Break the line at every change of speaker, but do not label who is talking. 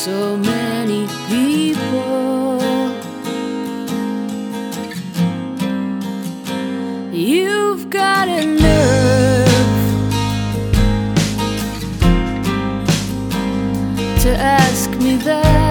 so many people. You've got a nerve to ask me that.